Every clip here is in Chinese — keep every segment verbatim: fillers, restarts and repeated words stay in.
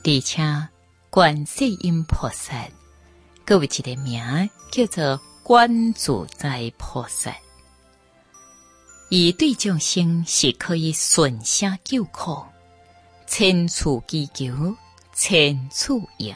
而且观世音菩萨，佮有一个名叫做观自在菩萨。伊对众生是可以顺声救苦，千处祈求，千处应。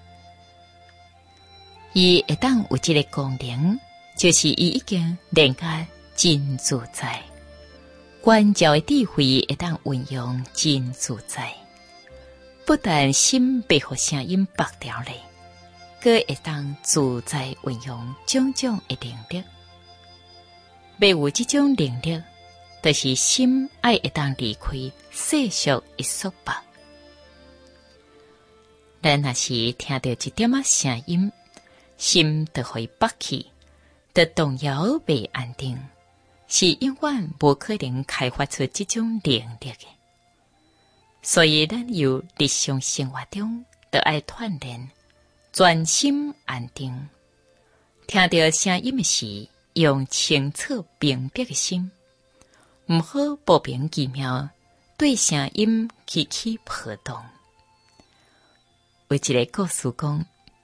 伊会当有一个功能，就是伊已经练甲真自在，观照的智慧会当运用真自在。不但心被互声音绑掉咧，佮会当自在运用种种的能力。要有这种能力，就是心爱会当离开世俗的束缚。咱若是听到一点仔声音，心就会拔起，就动摇袂安定，是永远无可能开发出这种能力的。所以咱有日常生活中就爱锻炼专心安定，听到声音的时，用清澈明白的心，唔好莫名其妙对声音起起波动。有一个故事讲，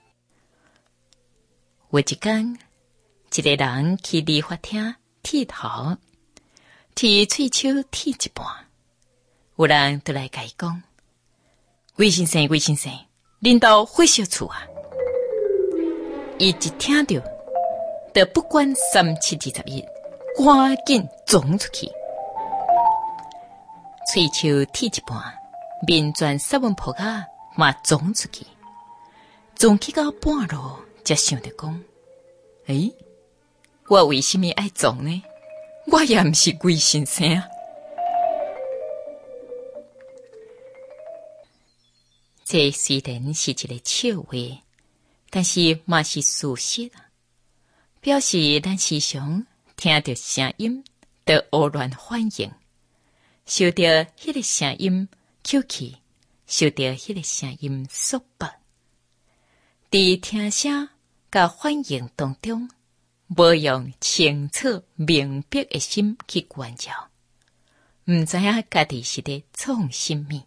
有一天，一个人去理发厅剃头，剃喙鬚剃一半，有人就来甲伊讲：“魏先生，魏先生，恁兜火烧厝啊！”伊一听到，就不管三七二十一，赶紧冲出去。喙鬚剃一半，面转沙文扑啊，嘛冲出去。冲去到半路，才想着讲：“诶，我为什么爱冲呢？我也毋是魏先生啊！”这虽然是一个笑话，但是嘛是事实啊。表示咱时常听到声音，就胡乱反应，受到迄个声音口气，受到迄个声音束缚。伫听声甲反应当中，无用清澈明白的心去观照，毋知影家己是伫创什么。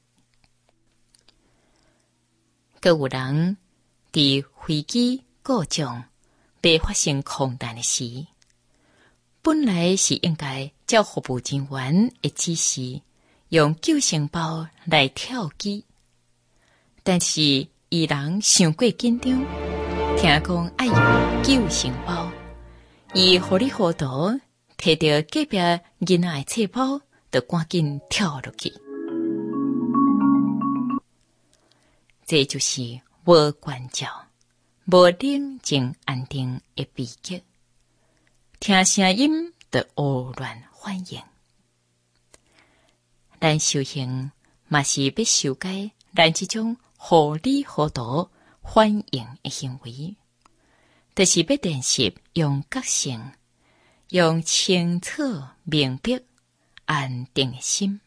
阁有人伫飞机故障被发生空难的时，本来是应该照服务人员的指示，用救生包来跳机，但是伊人伤过紧张，听讲爱用救生包，伊糊里糊涂摕到隔壁囡仔的册包，就赶紧跳落去。这就是无关照、无冷静安定的悲剧。听声音就胡乱反应。咱修行嘛是要修改咱这种糊里糊涂反应的行为，就是要练习用觉性，用清澈明白安定的心。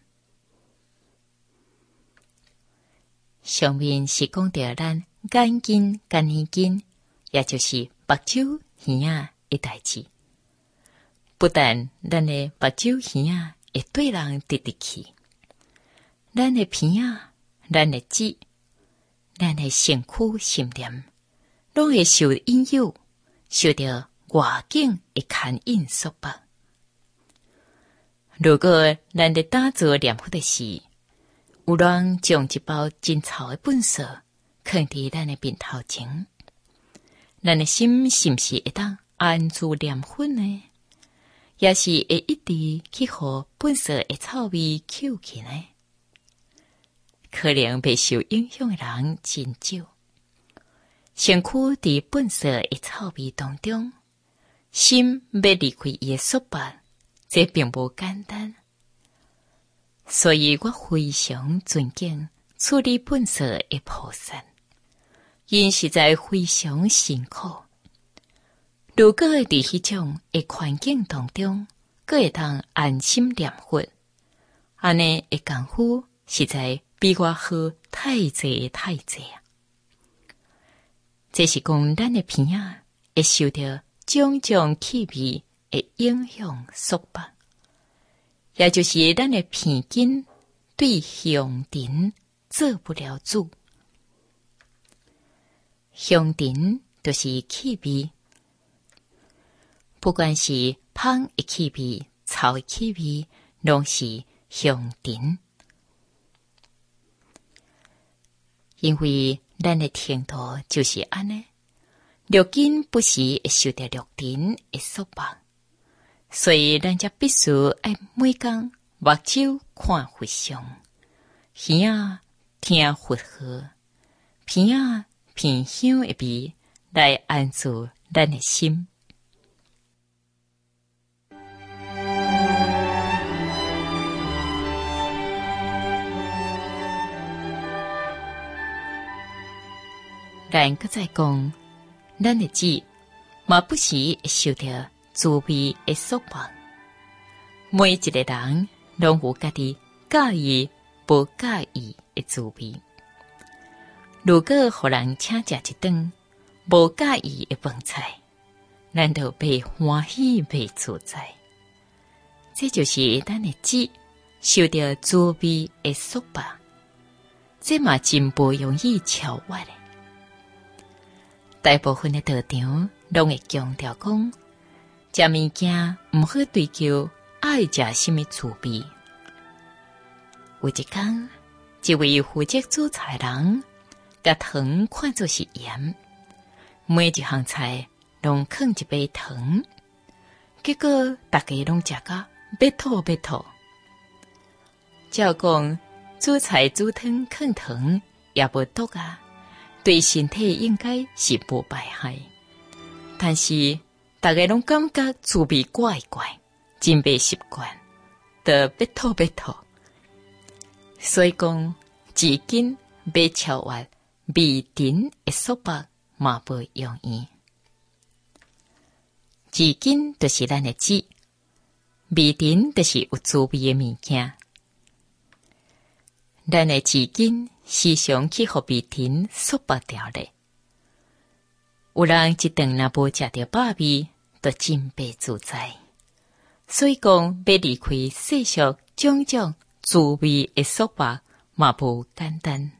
上面是讲到咱眼睛、眼耳根，也就是目睭、耳仔的代志。不但咱的目睭、耳仔会对人直直去，咱的鼻仔、咱的舌、咱的身躯、心念，拢会受引诱，受到外境的牵引束缚。如果咱在打坐念佛的时，有人将一包真臭的粪扫放伫咱的面头前，咱的心是毋是会当安住念佛呢？也是会一直去互粪扫的臭味嗅去呢？可能被受影响的人真少。身躯伫粪扫的臭味当中，心要离开伊的束缚，这并不简单。所以我非常尊敬处理粪扫的菩萨，因实在非常辛苦。如果伫迄种的环境当中，阁会当安心念佛，安尼的功夫实在比我好太济太济啊！这是讲咱的鼻仔会受到种种气味的影响束缚，也就是咱的鼻根对香尘做不了主， 香尘就是气味，不管是芳的气味、草的气味，拢是香尘。因为咱的程度就是安尼，六根不时会受到六尘的束缚，所以咱才必须爱每天目睭看佛像，耳仔听佛号，鼻仔品香的味，来安住咱的心。咱搁再讲，咱的舌嘛不时会受到滋味的束缚。每一个人拢有家己介意不介意的滋味。如果互人请食一顿无介意的饭菜，咱就袂欢喜袂自在。这就是咱的舌受到滋味的束缚，这嘛真不容易超越的。大部分的道场拢会强调讲，食物件毋好追求爱食什么滋味。有一天，一位负责煮菜人，甲糖看作是盐，每一项菜拢放一杯糖，结果大家拢食甲要吐要吐。照讲，煮菜煮汤放糖也无毒啊。对身体应该是无败害，但是大家拢感觉滋味怪怪，真袂习惯，就要吐要吐。所以讲，至今要超越味尘的束缚嘛不容易。至今就是咱的舌，味尘就是有滋味的物件。咱的至今时常去互味尘束缚掉咧。有人一顿若无食到饱味，就真袂自在。所以讲，要离开世俗种种滋味的束缚，嘛无简单。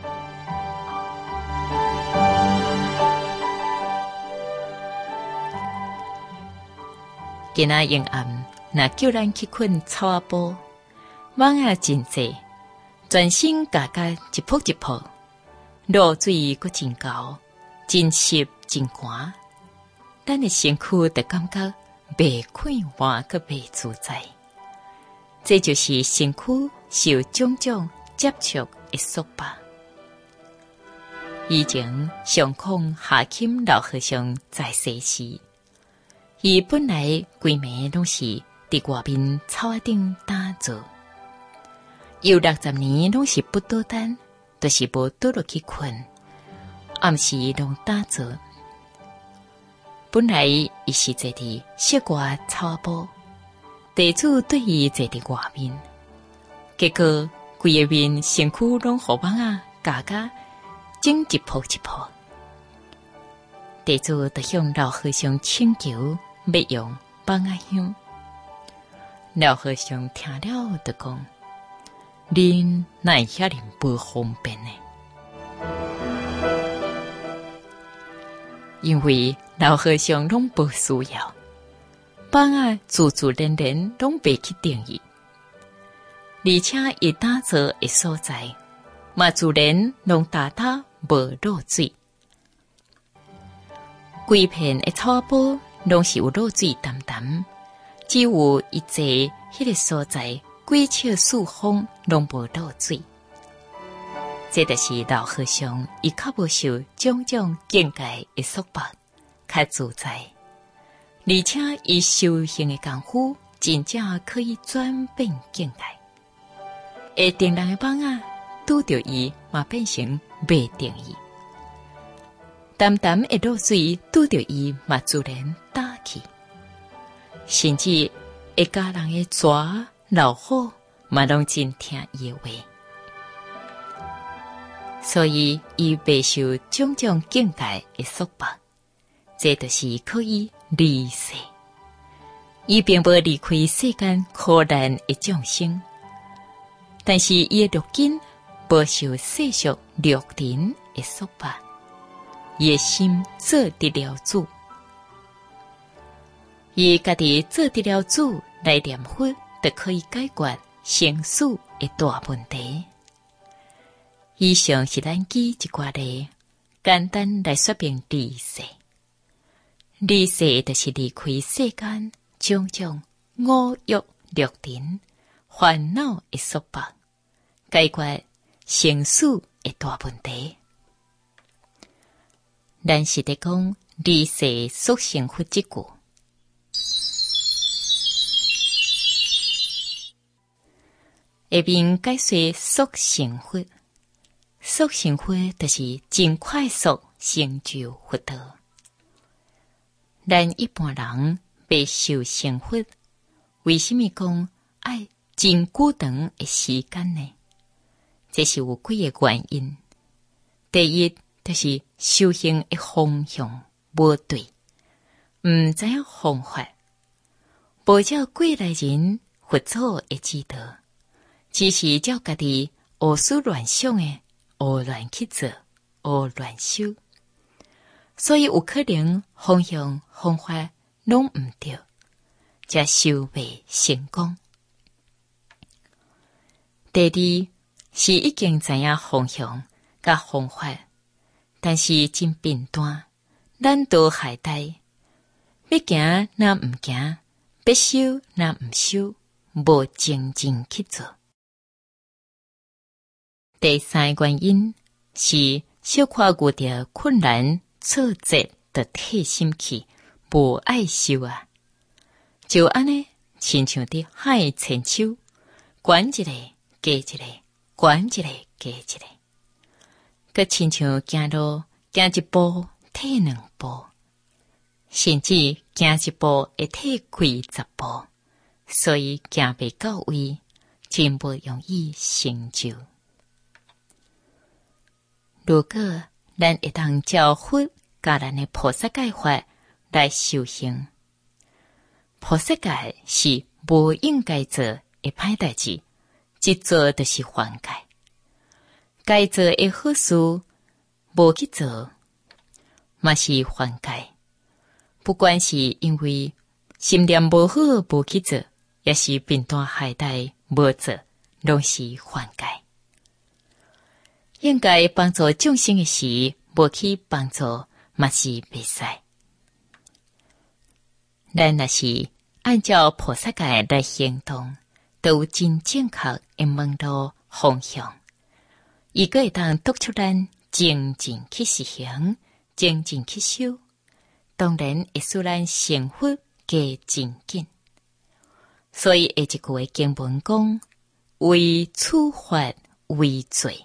今仔阴暗，若叫咱去困草仔埔，蚊仔真济。全身嘎嘎一扑一扑，露水阁真高，真湿真寒，咱的身躯就感觉袂快活阁袂自在。这就是身躯受种种接触的束缚。以前上空下钦老和尚在世时，伊本来规暝拢是伫外面草仔顶打坐。有六十年拢是不倒单，就是无倒落去困，暗时拢打坐。本来伊是坐伫室外草仔埔，地主对伊坐伫外面，结果规个面身躯拢互蚊仔夹夹，整一扑一扑。地主就向老和尚请求要用蚊仔香，老和尚听了就讲。恁哪会遐尼不方便呢？因为老和尚拢不需要，蚊仔自自然然拢袂去定义，而且伊打坐的所在，嘛自然拢大大无漏水。规片的草坡拢是有漏水淡淡，只有伊坐迄个所在。鬼笑四方拢无漏水，这就是老和尚伊较无受种种境界的束缚，较自在，而且伊修行的功夫真正可以转变境界。会定人的蚊仔拄着伊嘛变成袂定伊，淡淡的漏水拄着伊嘛自然打去，甚至会家人的蛇。老虎嘛拢真听伊的话，所以伊袂受种种境界的束缚，这就是可以离世。伊并无离开世间苦难的众生，但是伊的六根无受世俗六尘的束缚， 伊的心做得了主。伊家己做得了主来念佛，就可以解决生死的大问题。以上是咱举一寡例，简单来说明离世。离世就是离开世间种种五欲六尘烦恼的束缚，解决生死的大问题。咱是在讲离世速成佛这句。下面解说速成佛。速成佛就是真快速成就佛道。咱一般人要修成佛，为什么讲爱真久长的时间呢？这是有几个原因。第一，就是修行的方向无对，唔知影方法，无照过来人佛祖的指导，只是照家己胡思乱想的胡乱去做，胡乱修，所以有可能方向方法拢唔对，才修未成功。第二，是已经知影方向甲方法，但是真变单，懒惰懈怠，要行若唔行，要修若唔修，无真正去做。第三个原因是小可遇到困难挫折，就退心去，无爱修啊。就安尼，亲像伫海千手，管一个加一个，管一个加一个，佮亲像行路，行一步退两步，甚至行一步会退开十步，所以行袂到位，真不容易成就。如果咱会当照佛教咱的菩萨戒法来修行，菩萨戒是无应该做的歹代志，一做就是犯戒。该做的好事无去做，嘛是犯戒。不管是因为心念无好无去做，也是变单懈怠无做，拢是犯戒。应该帮助众生的事，无去帮助，嘛是袂使。咱若是按照菩萨戒来行动，都有真正确的门路方向，伊个会当督促咱真正去实行，真正去修，当然会使咱成佛加真紧。所以下一句的经文讲：为处法为罪。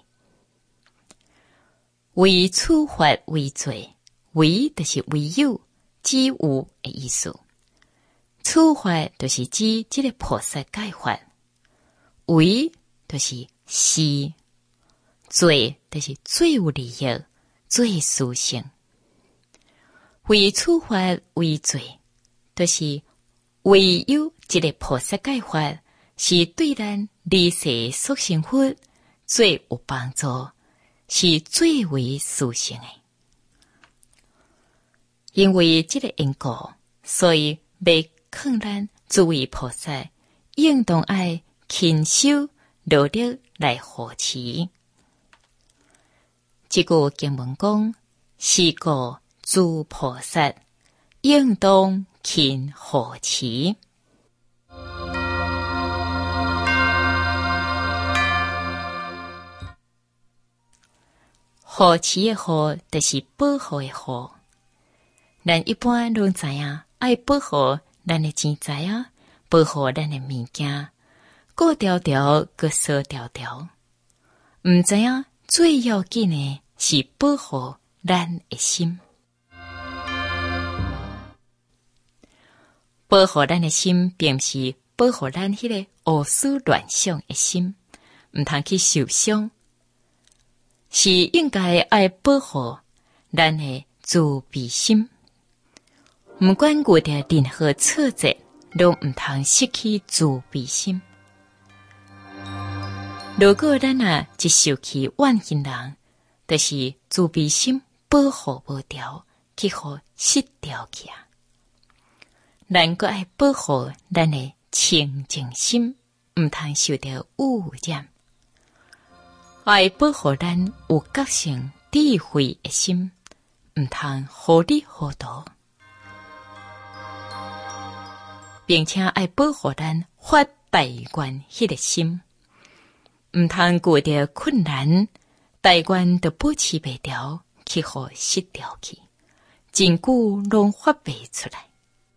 为处法为罪，为就是唯有、只有的意思。处法就是指这个菩萨戒法，为就是是，罪就是最有利益、最殊胜。为处法为罪，就是唯有这个菩萨戒法是对咱离世速成佛最有帮助，是最为殊胜的。因为这个因果，所以要劝咱诸位菩萨应当爱勤修努力来护持。这个经文讲：是故诸菩萨应当勤护持。护持的护，就是保护的护。咱一般拢知影，爱保护咱的钱财啊，保护咱的物件，顾条条，搁扫条条。唔知影最要紧的是保护咱的心，保护咱的心，并不是保护咱迄个胡思乱想的心，唔通去受伤。是应该爱保护咱的自悲心，不管遇到任何挫折，都唔通失去自悲心。如果咱啊一受起怨恨人，就是自悲心保护无掉，去互失掉去啊！咱阁爱保护咱的清净心，毋通受到污染；爱保护咱有觉性智慧的心，毋通糊里糊涂，并且爱保护咱发大愿迄个心，毋通过着困难，大愿就保持袂牢，去互失掉去，真久拢发袂出来。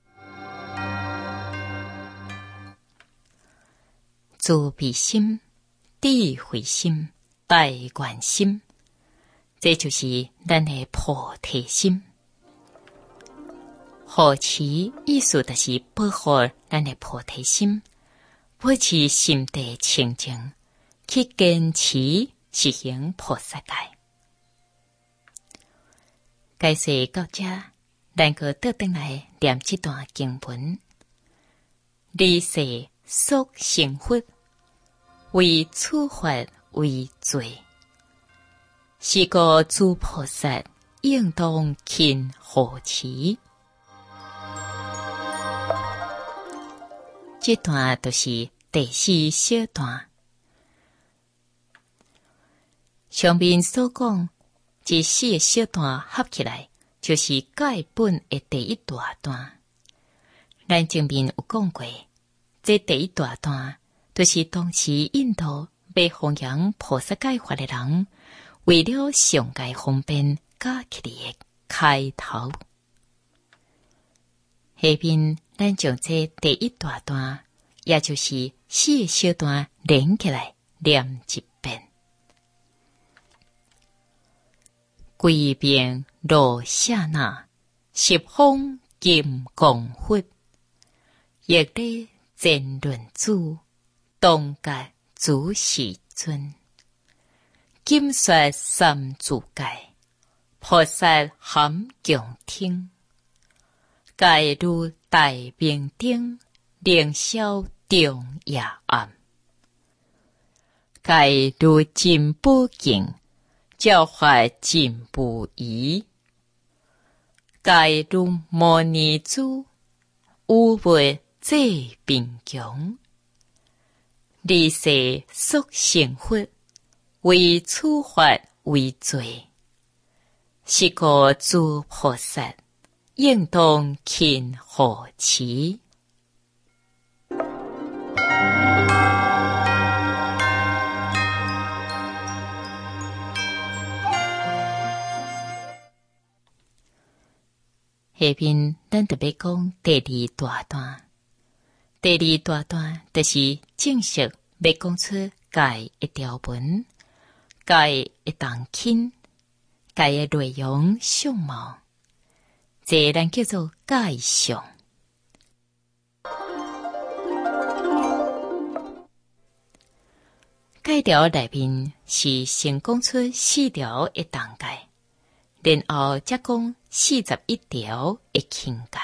慈悲心、智慧心、大愿心，这就是咱的菩提心。护持意思就是保护咱的菩提心，保持心地清净，去坚持实行菩萨戒。解说到这，咱个倒转来念这段经文：离世速成佛，为处罚为罪，是个诸菩萨应当勤护持。这段就是第四小段，上面所讲这四个小段合起来，就是戒本的第一大段。咱前面有讲过，这第一大段就是当时印度要弘扬菩萨戒法的人，为了上界方便加起来的开头。下面咱将这第一大段，也就是四个小段连起来念一遍。归遍罗刹那，十方金刚佛，业力真论主，当觉主世尊。金说三自戒，菩萨含强听。戒如大明灯，灵消中夜暗。戒如金宝镜，教化真不疑。戒如摩尼珠，有为最贫穷。离世速成佛，为处罚为罪，是个诸菩萨应当勤护持。下面咱特别讲第二大段。第二大段就是正式要讲出戒的条文、戒的动机、戒的内容相貌，这咱叫做戒相。戒条内面是先讲出四条的动戒，然后再讲四十一条的轻戒。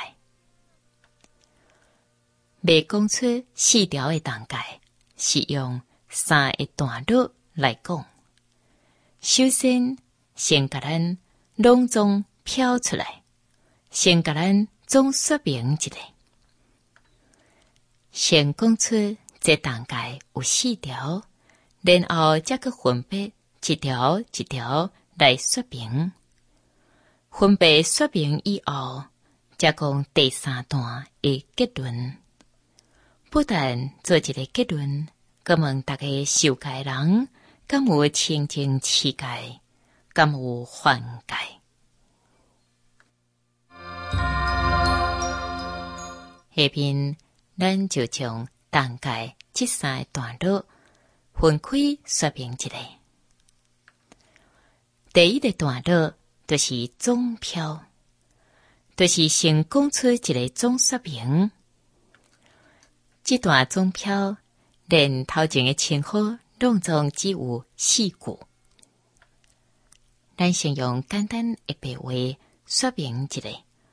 未讲出四条的动戒，是用三个段落来讲。首先，先甲咱拢总飘出来，先甲咱总说明一下。先讲出这动戒有四条，然后再去分别一条一条来说明。分别说明以后，再讲第三段的结论。不但做一个结论，佮问大家受戒人，敢有清净持戒，敢有犯戒。下边咱就将动戒这三个段落分开说明一下。第一个段落就是总飘，就是先讲出一个总说明。这段总飘，连头前的称呼拢总只有四句。咱先用简单的白话说明一下。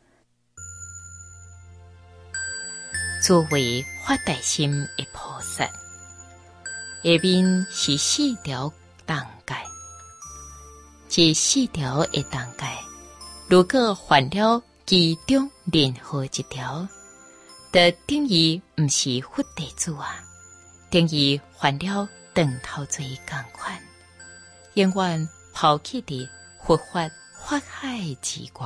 作为发大心的菩萨，下面是四条动戒。这四条的动戒如果犯了其中任何一条，就等于毋是佛弟子啊，等于犯了长头罪共款，永远抛弃伫佛法法海之外。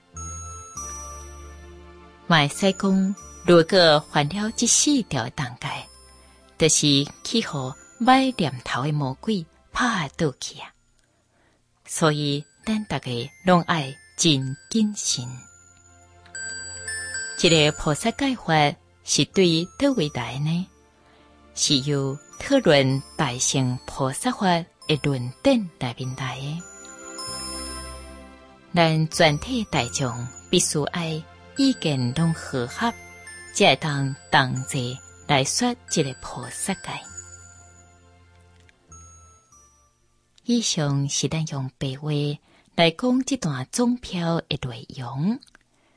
卖西讲，如果犯了这四条当界，就是去互歹念头的魔鬼拍倒去啊！所以咱大家拢爱真谨慎。这个菩萨戒法是对叨位来呢？是由讨论大乘菩萨法的论点内面来的。咱全体大众必须爱意见拢和合，才会当同齐来说这个菩萨戒。以上是咱用白话来讲这段总票的内容。